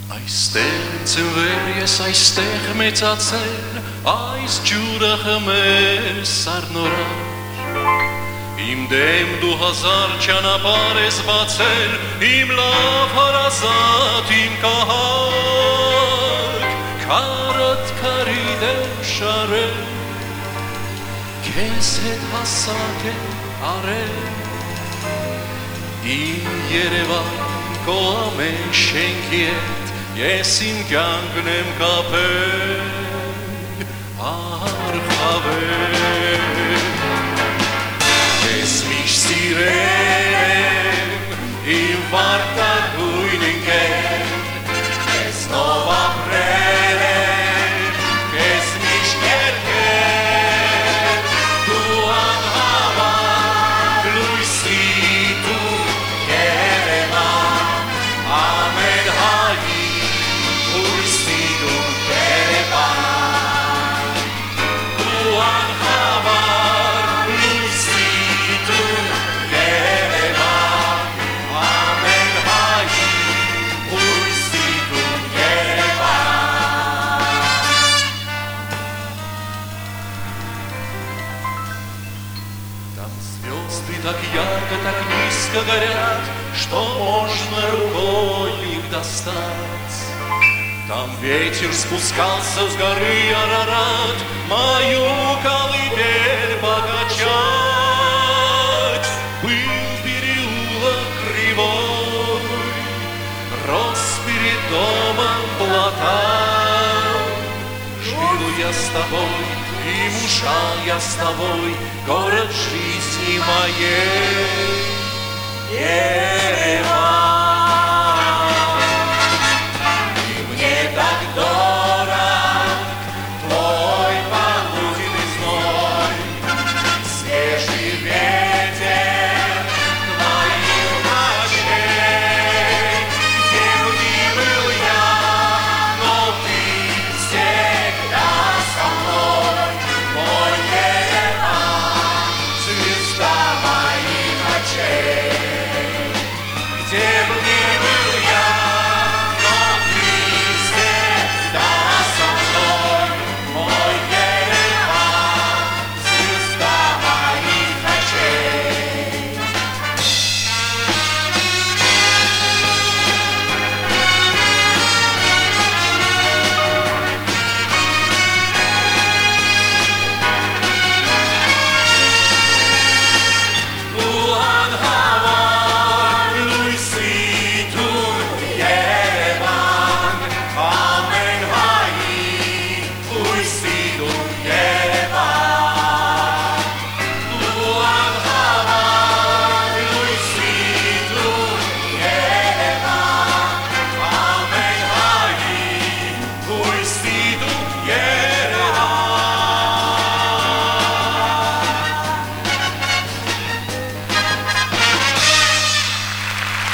Այստեղ ծնվել ես, այստեղ մեծացել, այս ջուրը խմել սառնորար։ Իմ դեմ դու հազար ճանապարհ ես բացել, իմ լավ հարազատ, իմ կահակ, քարդ քարի դեմ շարել, քեզ հետ հասակ է արել, իմ Երևան քո ամեն շենքի հետ ես իմ կյանքն եմ կապել, արխավել, ես միշտ սիրել իմ վարտագույն ընկեր, ես նով ապրել եմ, ես միշտ կերկել, դու անհավատ լույսի դու Երևան, ամեն հայի լույսի դու Երևան, դու անհավատ լույսի դու Երևան, ամեն հայի լույսի դու Երևան. Там звезды так ярко, так низко горят, что можно рукой их достать. Там ветер спускался с горы Арарат, мою колыбель покачать. Был переулок кривой, рос перед домом платан. Жил я с тобой, и мужал я с тобой, город жизни моей Ереван.